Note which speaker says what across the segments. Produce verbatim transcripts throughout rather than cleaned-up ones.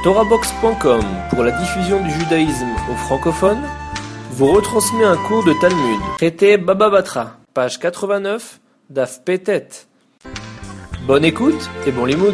Speaker 1: Torahbox point com, pour la diffusion du judaïsme aux francophones, vous retransmet un cours de Talmud. Traité Baba Batra, page quatre-vingt-neuf, Daf Petet. Bonne écoute et bon limoud.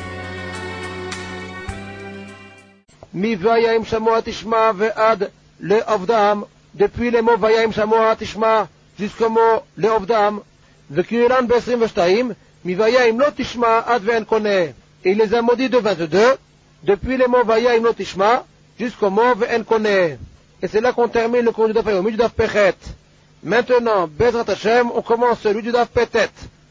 Speaker 2: Mi vayim shamoa tishma ve'ad le avdam, depuis les mots vayim shamoa tishma jusqu'au mot le avdam, ve'kiran be'esrim ve'shtaim, mi vayim lo tishma ad ve'en koneh. Et il les a maudits de vingt-deux, depuis les mots vayim lo tishma jusqu'au mot ve'en koneh. Et c'est là qu'on termine le cours du Daf Yomi, du Daf Pechet. Maintenant, Bezrat Hashem, on commence celui du Daf Petet.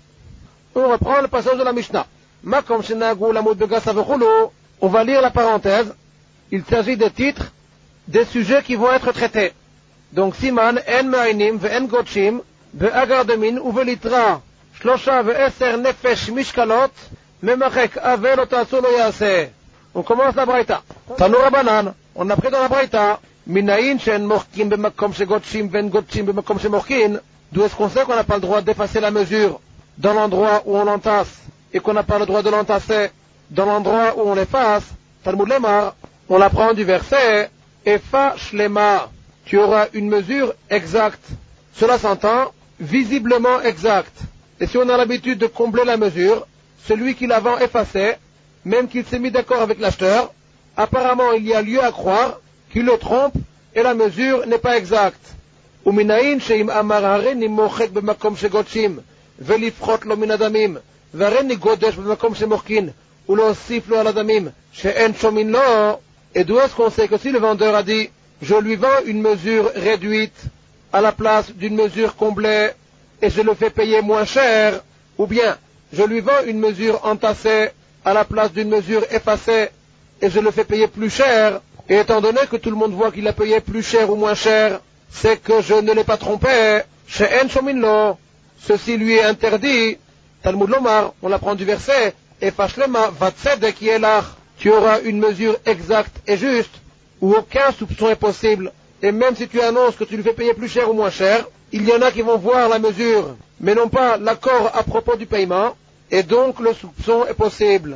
Speaker 2: On reprend le passage de la Mishnah. Makom shenagu lamud begasa v'chulu. On va lire la parenthèse. Il s'agit des titres, des sujets qui vont être traités. Donc, Siman, En Ma'ainim, Ve'en Gotchim, Be'agar Demin, Uvelitra, Shlosha Ve'eser Nefesh Mishkalot, Memachek Avel Otatsu Lo Yaseh. On commence la Braïta. Tanu Rabanan, on a pris dans la Braïta, Minayin Shen Morkim Bemakom She Gotchim, Ve'en Gotchim Bemakom She Morkin. D'où est-ce qu'on sait qu'on n'a pas le droit d'effacer la mesure dans l'endroit où on l'entasse, et qu'on n'a pas le droit de l'entasser dans l'endroit où on l'efface? Talmud Lemar, on l'apprend du verset Efa Shlema, tu auras une mesure exacte. Cela s'entend visiblement exacte. Et si on a l'habitude de combler la mesure, celui qui l'avant effacé, même qu'il s'est mis d'accord avec l'acheteur, apparemment il y a lieu à croire qu'il le trompe et la mesure n'est pas exacte. Uminayin sheim amar hareni mochek b'makom shegotshim velifchot lo min adamim v'hareni godesh b'makom shemorkin ulosif lo al adamim she'en shomin lo. Et d'où est-ce qu'on sait que si le vendeur a dit « Je lui vends une mesure réduite à la place d'une mesure comblée et je le fais payer moins cher » ou bien « Je lui vends une mesure entassée à la place d'une mesure effacée et je le fais payer plus cher » et étant donné que tout le monde voit qu'il a payé plus cher ou moins cher, c'est que je ne l'ai pas trompé. She'en shomin lo. Ceci lui est interdit. Talmud Lomar, on l'apprend du verset « Efa shlema vatzedek yelach » tu auras une mesure exacte et juste, où aucun soupçon est possible. Et même si tu annonces que tu lui fais payer plus cher ou moins cher, il y en a qui vont voir la mesure, mais non pas l'accord à propos du paiement, et donc le soupçon est possible.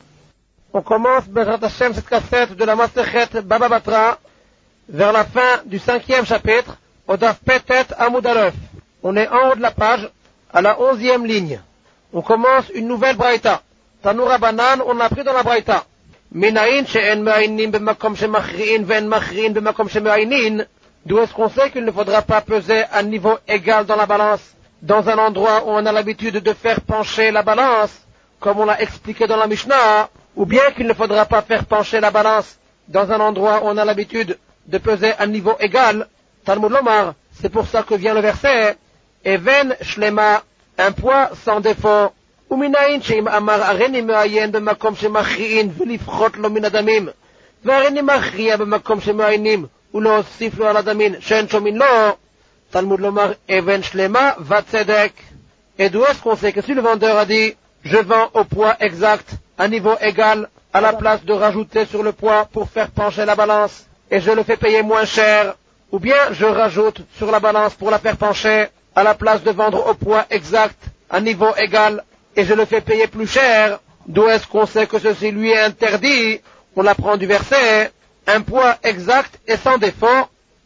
Speaker 2: On commence, Bezrat Hashem, cette cassette de la Masechet Baba Batra, vers la fin du cinquième chapitre, au Daf Petet Amud Aleph. On est en haut de la page, à la onzième ligne. On commence une nouvelle Braïta. Tanu Rabanan, on l'a pris dans la Braïta. Minayin she'en ma'aynin b'makom shemachri'in ve'en machri'in b'makom shema'aynin. D'où est-ce qu'on sait qu'il ne faudra pas peser à niveau égal dans la balance, dans un endroit où on a l'habitude de faire pencher la balance, comme on l'a expliqué dans la Mishnah, ou bien qu'il ne faudra pas faire pencher la balance dans un endroit où on a l'habitude de peser à niveau égal? Talmud Lomar, c'est pour ça que vient le verset Even Shlema, un poids sans défaut. ומנין שאם אמר הריני מעיין במקום שמכריעין ולפחות לו מן הדמים והריני מכריע במקום שמעיינים ולהוסיף לו על הדמין שאין שומין לו, תלמוד לומר אבן שלמה וצדק. Et d'où est-ce qu'on sait que si le vendeur a dit je vends au poids exact, à niveau égal, à la place de rajouter sur le poids pour faire pencher la balance, et je le fais payer moins cher, ou bien je rajoute sur la balance pour la faire pencher, à la place de vendre au poids exact, à niveau égal, et je le fais payer plus cher, d'où est-ce qu'on sait que ceci lui est interdit? On l'apprend du verset, un poids exact et sans défaut,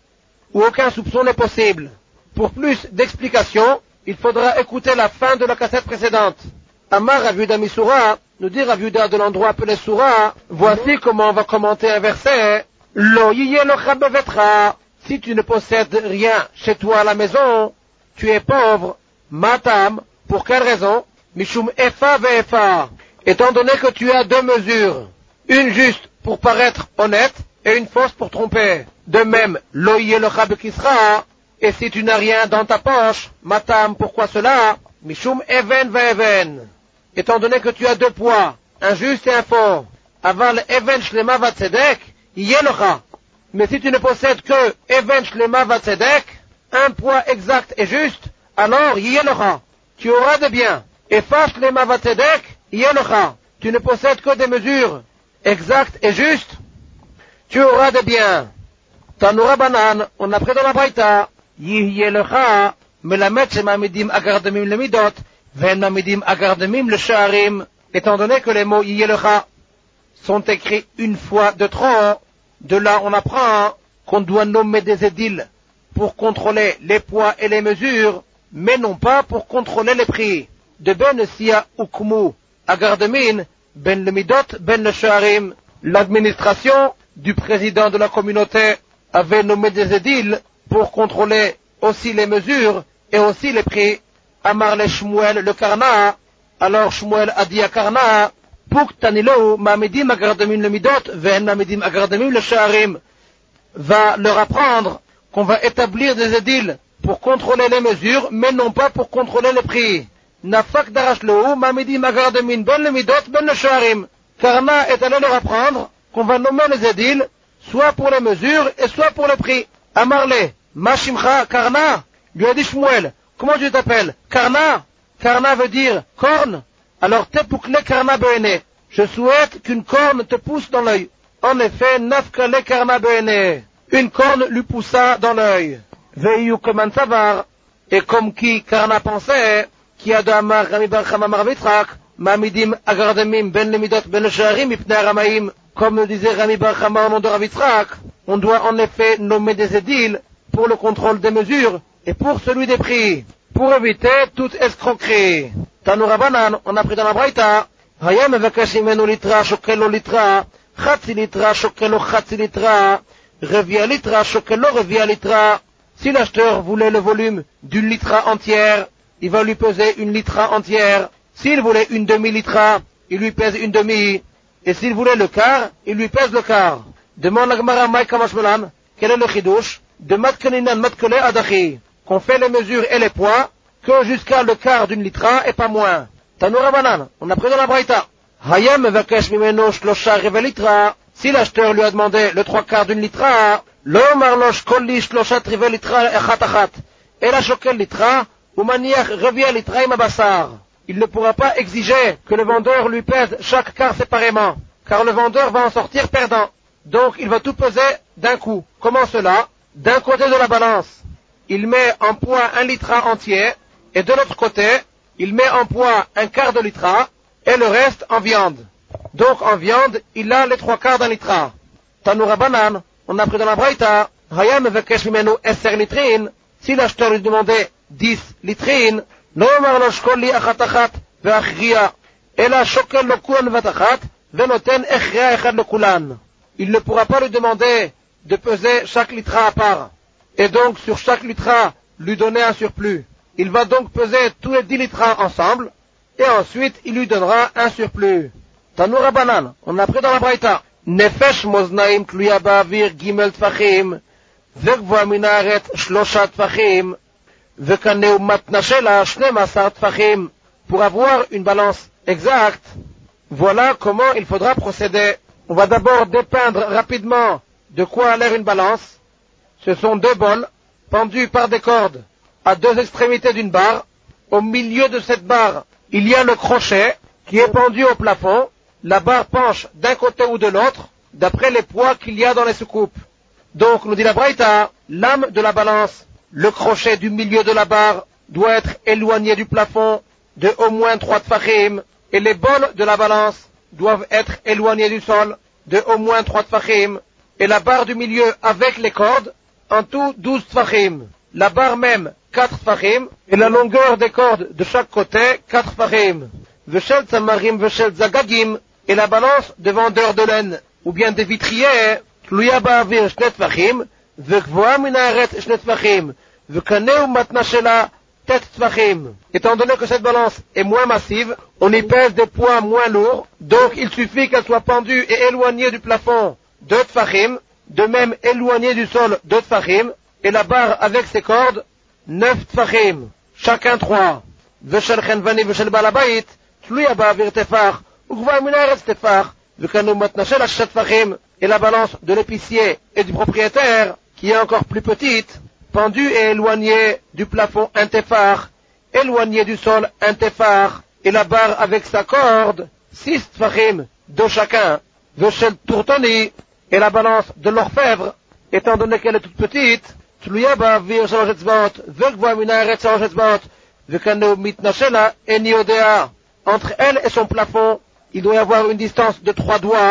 Speaker 2: où aucun soupçon n'est possible. Pour plus d'explications, il faudra écouter la fin de la cassette précédente. Amar Ravuda Misura, nous dit Ravuda de l'endroit appelé Soura, voici comment on va commenter un verset. Lo yiye locha bevetra, si tu ne possèdes rien chez toi à la maison, tu es pauvre. Matam, pour quelle raison? Mishum Efa ve'efa, étant donné que tu as deux mesures, une juste pour paraître honnête et une fausse pour tromper. De même, lo yelocha bekisra, et si tu n'as rien dans ta poche, matam, pourquoi cela? Mishum even ve'even, étant donné que tu as deux poids, un juste et un faux. Aval even shlema vatzedek, yelocha. Mais si tu ne possèdes que even shlema vatzedek, un poids exact et juste, alors yelocha, tu auras de bien. Et fash les mavatedek, yelocha, tu ne possèdes que des mesures exactes et justes, tu auras de bien. Tanu Rabanan, on a pris dans la Braïta, yelocha, melamet shemamidim agardemim le midot, ven mamidim agardemim le sha'arim, étant donné que les mots yelocha sont écrits une fois de trop. De là, on apprend qu'on doit nommer des édiles pour contrôler les poids et les mesures, mais non pas pour contrôler les prix. De ben siya ukmu agardemin, ben le midot, ben le sharim. L'administration du président de la communauté avait nommé des édiles pour contrôler aussi les mesures et aussi les prix. Amar le Shmuel le Karna, alors Shmuel a dit à Karna, Puk tanilo ma'amidim agardemin le midot, ve'en ma'amidim agardemin le sharim. Va leur apprendre qu'on va établir des édiles pour contrôler les mesures, mais non pas pour contrôler les prix. Nafak darashlo ma'amidim agardemin ben le midot, ben le sharim. Karna est allé leur apprendre qu'on va nommer les édiles, soit pour les mesures et soit pour les prix. Amarle, Mashimcha, Karna, lui a dit Shmuel, comment tu t'appelles? Karna? Karna veut dire corne. Alors tepukle Karna be'ene. Je souhaite qu'une corne te pousse dans l'œil. En effet, nafkale Karna be'ene. Une corne lui poussa dans l'œil. Veiyu comme savar. Et comme qui Karna pensait, qui a de Amar Rami Bar Chama Mar Yitzchak, Ma'amidim agardemim ben le midot ben le sharim ipnei aramaim. Comme le disait Rami Bar Chama au nom de Rav Yitzchak, on doit en effet nommer des édiles pour le contrôle des mesures et pour celui des prix, pour éviter toute escroquerie. Tanura Banan, on a pris dans la Braïta, Hayam mevakesh imenu litra shokelo litra, chatzi litra shokelo chatzi litra, revia litra shokelo revia litra. Si l'acheteur voulait le volume d'une litra entière, il va lui peser une litra entière. S'il voulait une demi-litra, il lui pèse une demi. Et s'il voulait le quart, il lui pèse le quart. Demande la Gemara Maï Kamashmelan, quel est le chidouche? De matkaninan matkele adachi, qu'on fait les mesures et les poids, que jusqu'à le quart d'une litra et pas moins. Tanura Banan, on a pris dans la Braïta. Hayam vakesh mimeno shlosha reve litra. Si l'acheteur lui a demandé le trois quarts d'une litra, lo marlosh kolli shlosha trive litra echat achat. Et la shokel litra, ou maniach revia litra im abassar. Il ne pourra pas exiger que le vendeur lui pèse chaque quart séparément, car le vendeur va en sortir perdant. Donc il va tout peser d'un coup. Comment cela? D'un côté de la balance, il met en poids un litra entier, et de l'autre côté, il met en poids un quart de litra, et le reste en viande. Donc en viande, il a les trois quarts d'un litra. Tanura Banan, on a pris dans la Braïta, Hayam vekesh mimenu esser litrin, si l'acheteur lui demandait dix litrines, לא אמר לו שקול לי אחת אחת ואחריה, אלא שוקל לו כולן בת אחת ונותן הכרעה אחד לכולן. Il ne pourra pas lui demander de peser chaque litra à part, et donc sur chaque litra lui donner un surplus. Il va donc peser tous les dix litras ensemble, et ensuite il lui donnera un surplus. Tanura Banan, on a pris dans la Braïta. Nefesh moznaim tluya ba'avir gimel tfachim, וגבוה מן הארץ שלושה טפחים, וקנהו מתנה שלה שנים עשר טפחים. Pour avoir une balance exacte, voilà comment il faudra procéder. On va d'abord dépeindre rapidement de quoi a l'air une balance. Ce sont deux bols pendus par des cordes à deux extrémités d'une barre. Au milieu de cette barre, il y a le crochet qui est pendu au plafond. La barre penche d'un côté ou de l'autre d'après les poids qu'il y a dans les soucoupes. Donc, nous dit la Braïta, l'âme de la balance, le crochet du milieu de la barre doit être éloigné du plafond de au moins trois tfachim, et les bols de la balance doivent être éloignés du sol de au moins trois tfachim, et la barre du milieu avec les cordes, en tout douze tfachim. La barre même, quatre tfachim, et la longueur des cordes de chaque côté, quatre tfachim. Veshel tzamarim veshel zagagim, et la balance de vendeurs de laine, ou bien des vitriers, תלויה באוויר שני טפחים, וגבוהה מן הארץ שני טפחים, וקנהו מתנה שלה תת טפחים. Étant donné que cette balance est moins massive, on y pèse des poids moins lourds, donc il suffit qu'elle soit pendue et éloignée du plafond deux tfachim, de même éloignée du sol deux tfachim, et la barre avec ses cordes neuf tfachim, chacun trois. ושל חנווני ושל בעל הבית, תלויה באוויר טפח, וגבוהה מן הארץ טפח, וקנהו מתנה שלה שש טפחים. Et la balance de l'épicier et du propriétaire, qui est encore plus petite, pendue et éloignée du plafond un téphar, éloignée du sol un téphar, et la barre avec sa corde, six tfachim, de chacun. Veshel tourtoni, et la balance de l'orfèvre, étant donné qu'elle est toute petite, tluya ba'avir shalosh etzbaot, vegvoa min haaretz shalosh etzbaot, vekanu mitna shela eni yodea. Entre elle et son plafond, il doit y avoir une distance de trois doigts,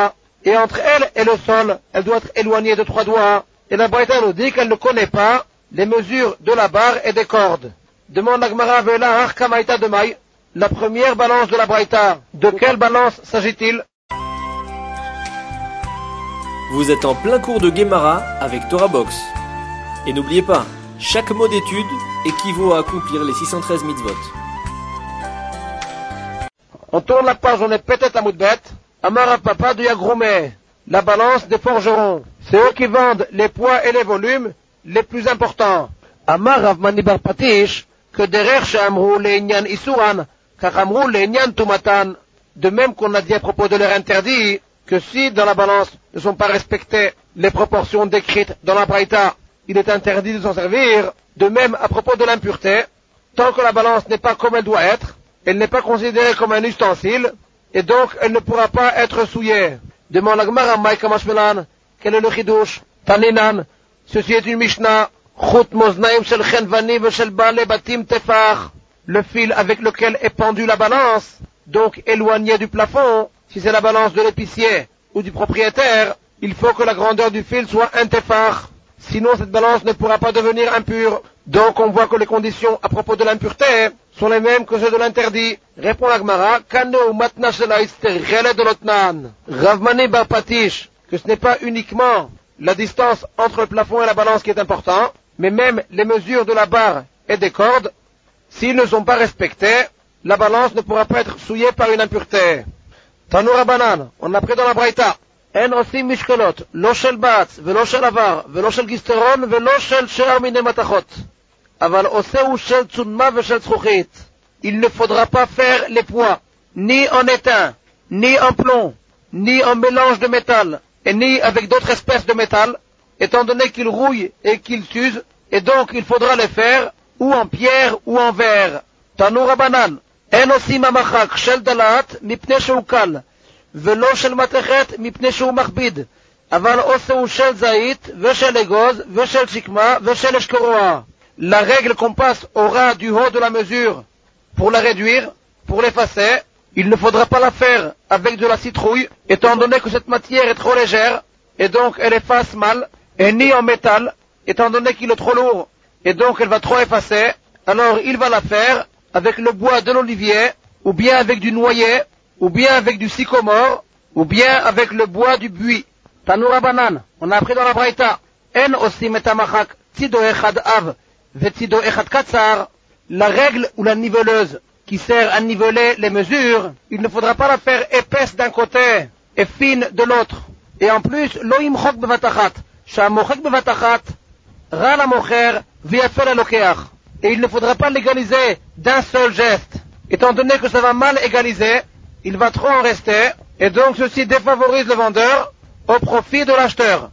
Speaker 2: et entre elle et le sol, elle doit être éloignée de trois doigts. Et la Braïta nous dit qu'elle ne connaît pas les mesures de la barre et des cordes. Demande la Gemara Vela Harkamaïta de Maï, la première balance de la Braïta. De quelle balance s'agit-il?
Speaker 1: Vous êtes en plein cours de Gemara avec Torah Box. Et n'oubliez pas, chaque mot d'étude équivaut à accomplir les six cent treize mitzvot.
Speaker 2: On tourne la page, on est peut-être à Moudbet. Amara Papa de Yagroumé, la balance des forgerons. C'est eux qui vendent les poids et les volumes les plus importants. Amar Rav Mani bar Patish, que derrière chez Amrou le Inyan Isuran, car Amrou le Inyan Tumatan. De même qu'on a dit à propos de leur interdit, que si dans la balance ne sont pas respectées les proportions décrites dans la Braïta, il est interdit de s'en servir. De même à propos de l'impureté, tant que la balance n'est pas comme elle doit être, elle n'est pas considérée comme un ustensile, et donc elle ne pourra pas être souillée. Demande la Gemara Maïka Mashmelan, quel est le chidouche? Taninan, ceci est une Mishnah, Chut Moznaim Shel Chenvani Veshel Bale Batim Tefar, le fil avec lequel est pendue la balance, donc éloigné du plafond. Si c'est la balance de l'épicier ou du propriétaire, il faut que la grandeur du fil soit un tefar. Sinon cette balance ne pourra pas devenir impure. Donc on voit que les conditions à propos de l'impureté sont les mêmes que ceux de l'interdit. Répond la Gemara, Kaneu matna shela istergele de l'otnan. Rav Mani bar Patish, que ce n'est pas uniquement la distance entre le plafond et la balance qui est important, mais même les mesures de la barre et des cordes, s'ils ne sont pas respectés, la balance ne pourra pas être souillée par une impureté. Tanoura Banan, on a pris dans la Braïta, En osim mishkolot, lo shel batz, velo shel avar, velo shel gisteron, velo shel she'ar mine matachot. Aval oseu shel tsunma veshel tzruchit. Il ne faudra pas faire les poids, ni en étain, ni en plomb, ni en mélange de métal, et ni avec d'autres espèces de métal, étant donné qu'ils rouillent et qu'ils s'usent, et donc il faudra les faire ou en pierre ou en verre. Tanoura Banan, En osim amachak shel dalat, mipne sheukal, ולא של מתכת מפני שהוא מכביד, אבל עושהו של זית ושל אגוז ושל שקמה ושל אשכרוה. La règle qu'on passe au ras du haut de la mesure pour la réduire, pour l'effacer, il ne faudra pas la faire avec de la citrouille, étant donné que cette matière est trop légère, et donc elle efface mal, et ni en métal, étant donné qu'il est trop lourd, et donc elle va trop effacer, alors il va la faire avec le bois de l'olivier, ou bien avec du noyer, ou bien avec du sycomore, ou bien avec le bois du buis. Tanoura Banan, on a appris dans la Braïta, En osim et amachak tzido echad av, ve tzido echad katsar, la règle ou la niveleuse qui sert à niveler les mesures, il ne faudra pas la faire épaisse d'un côté et fine de l'autre. Et en plus, lo imchok bevatachat, shamochek bevatachat, ra la mocher, viafel alokeach. Et il ne faudra pas l'égaliser d'un seul geste. Étant donné que ça va mal égaliser, il va trop en rester, et donc ceci défavorise le vendeur au profit de l'acheteur.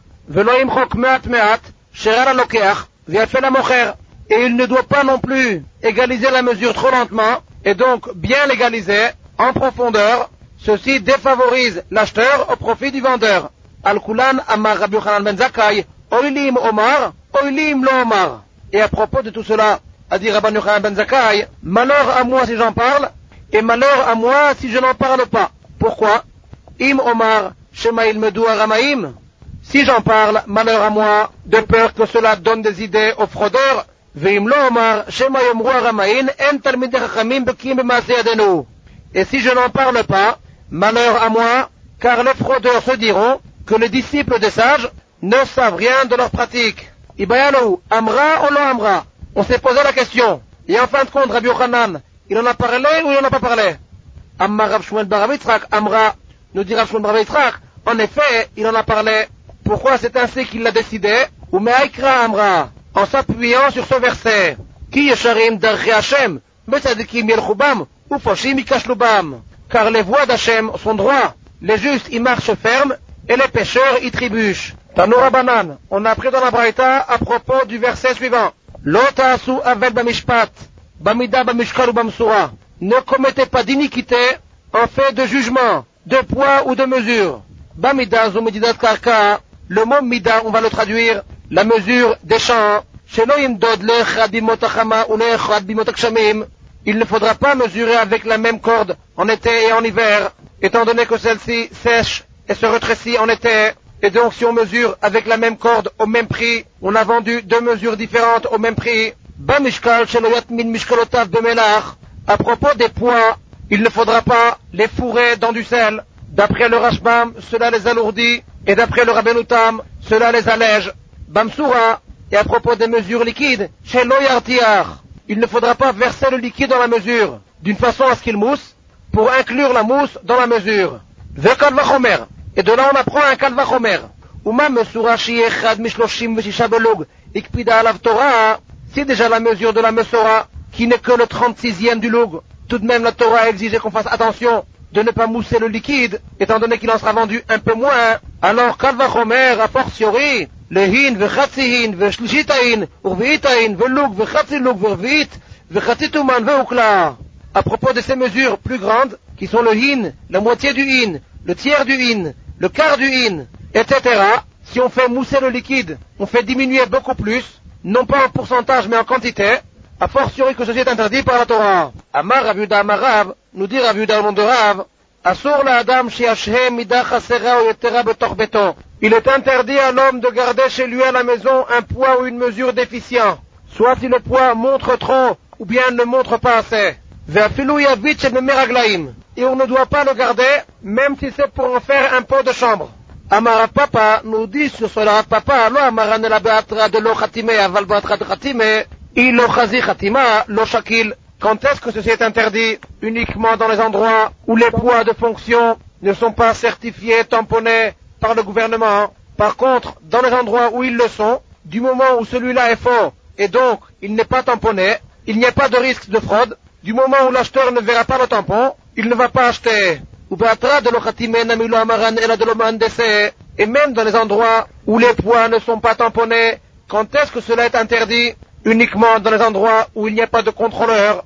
Speaker 2: Et il ne doit pas non plus égaliser la mesure trop lentement, et donc bien l'égaliser en profondeur. Ceci défavorise l'acheteur au profit du vendeur. Al-Kulan Amar Rabbi Yochanan ben Zakkai, Oilim Omar, Oilim Lo Omar. Et à propos de tout cela, a dit Rabbi Yochanan ben Zakkai, malheur à moi si j'en parle, et malheur à moi si je n'en parle pas. Pourquoi? Im Omar, Shema ilmedu aramaim. Si j'en parle, malheur à moi, de peur que cela donne des idées aux fraudeurs. Veim lo Omar, Shema yomru aramaim, en talmidei chachamim bekim b'maaseh yadenu. Et si je n'en parle pas, malheur à moi, car les fraudeurs se diront que les disciples des sages ne savent rien de leur pratique. Ibayanu, Amra ou lo Amra? On s'est posé la question. Et en fin de compte, Rabbi Yochanan, il en a parlé ou il n'en a pas parlé? Ammar Rav Shmuel bar Rav Yitzchak, Amra, nous dit Rav Shmuel bar Rav Yitzchak, en effet, il en a parlé. Pourquoi c'est ainsi qu'il l'a décidé? Ou me'aikra Amra, en s'appuyant sur ce verset. Ki yesharim darchei Hashem, betzadikim yelchubam, ou foshim yikashlubam. Car les voies d'Hashem sont droits, les justes y marchent fermes, et les pécheurs y trébuchent. Tanoura Banan, on a appris dans la Braïta à propos du verset suivant. Lo ta'asu avel bamishpat, bamida bamishkal ou bamsura. Ne commettez pas d'iniquité en fait de jugement, de poids ou de mesure. Bamida zu medidat karka, le mot mida, on va le traduire, la mesure des champs. Shelo yimdod le'echad bimot hachama ou le'echad bimot hakshamim. Il ne faudra pas mesurer avec la même corde en été et en hiver, étant donné que celle-ci sèche et se rétrécit en été. Et donc si on mesure avec la même corde au même prix, on a vendu deux mesures différentes au même prix. Bamishkal shelo yatmin mishkalotav bemelach. À propos des poids, il ne faudra pas les fourrer dans du sel. D'après le Rashbam, cela les alourdit, et d'après le Rabbeinu Tam, cela les allège. Bamsura, et à propos des mesures liquides, shelo yartiach. Il ne faudra pas verser le liquide dans la mesure, d'une façon à ce qu'il mousse, pour inclure la mousse dans la mesure. Vekal vachomer. Et de là on apprend un kal vachomer. Uma mesura shiechad mishloshim veshisha belug, ikpida alav Torah. C'est déjà la mesure de la mesora, qui n'est que le trente-sixième du lug. Tout de même la Torah a exigé qu'on fasse attention de ne pas mousser le liquide, étant donné qu'il en sera vendu un peu moins. Alors kal vachomer a fortiori, le hin vechatzi hin veshlishita hin urviita hin velug vechatzi lug vervit vechatzi tuman veukla. À propos de ces mesures plus grandes, qui sont le hin, la moitié du hin, le tiers du hin, le quart du hin, et cetera. Si on fait mousser le liquide, on fait diminuer beaucoup plus, non pas en pourcentage mais en quantité, a fortiori que ceci est interdit par la Torah. Amar Rav Yehuda Amar Rav, nous dit Rav Yehuda au nom de Rav, Asur la Adam shiashem mida chasera ou yetera betor beto. Il est interdit à l'homme de garder chez lui à la maison un poids ou une mesure déficient, soit si le poids montre trop ou bien ne montre pas assez. Ve'afilu yavit shel memeraglaim. Et on ne doit pas le garder, même si c'est pour en faire un pot de chambre. Amar Papa nous dit sur cela, Papa, lo amaran la beatra de lo chatime, aval beatra de chatime, il lo chazi chatima, lo shakil. Quand est-ce que ceci est interdit? Uniquement dans les endroits où les poids de fonction ne sont pas certifiés, tamponnés par le gouvernement. Par contre, dans les endroits où ils le sont, du moment où celui-là est faux, et donc il n'est pas tamponné, il n'y a pas de risque de fraude. Du moment où l'acheteur ne verra pas le tampon, il ne va pas acheter. Et même dans les endroits où les poids ne sont pas tamponnés, quand est-ce que cela est interdit? Uniquement dans les endroits où il n'y a pas de contrôleur.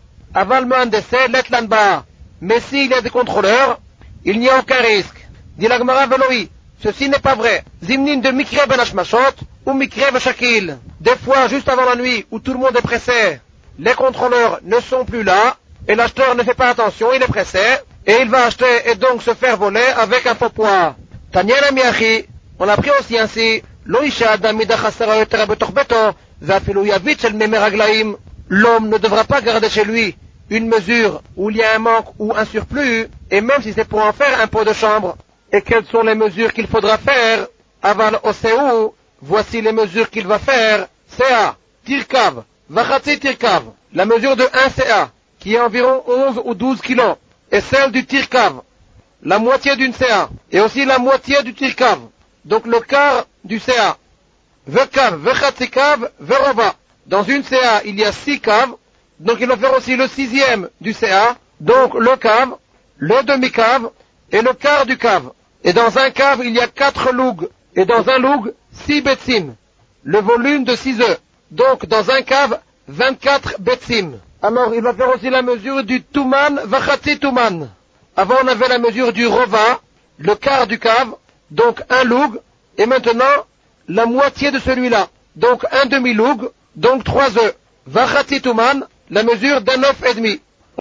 Speaker 2: Mais s'il y a des contrôleurs, il n'y a aucun risque. Dit la Gemara Veloï, ceci n'est pas vrai. Zimnin de mikre ben hashmashot ou mikre v'shakil. Des fois, juste avant la nuit, où tout le monde est pressé, les contrôleurs ne sont plus là, et l'acheteur ne fait pas attention, il est pressé, et il va acheter et donc se faire voler avec un faux poids. Tanyana miachi, on a pris aussi ainsi, lo isha adam mida chasera yotera betor beto, ve'afilu yavit shel memeraglaim. L'homme ne devra pas garder chez lui une mesure où il y a un manque ou un surplus, et même si c'est pour en faire un pot de chambre. Et quelles sont les mesures qu'il faudra faire? Aval oseu, voici les mesures qu'il va faire. Sea, tirkav, vachatzi tirkav, la mesure de un C A, qui est environ onze ou douze kilos, et celle du tirkav, la moitié d'une C A, et aussi la moitié du tirkav, donc le quart du C A. Vekav, vechatzi kav, verova. Dans une C A, il y a six caves, donc il va faire aussi le sixième du C A, donc le cave, le demi-cave et le quart du cave. Et dans un cave, il y a quatre lougs, et dans un loug, six betsim, le volume de six œufs. Donc dans un cave, vingt-quatre betsim. Alors il va faire aussi la mesure du tuman vachatzi tuman. Avant on avait la mesure du rova, le quart du cave, donc un loug, et maintenant la moitié de celui-là, donc un demi-loug, donc trois œufs. Vachatzi tuman, la mesure d'un œuf et demi.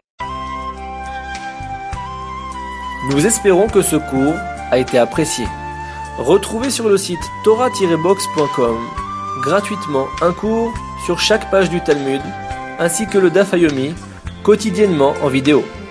Speaker 1: Nous espérons que ce cours a été apprécié. Retrouvez sur le site torah tiret box point com gratuitement un cours sur chaque page du Talmud, ainsi que le Daf Yomi, quotidiennement en vidéo.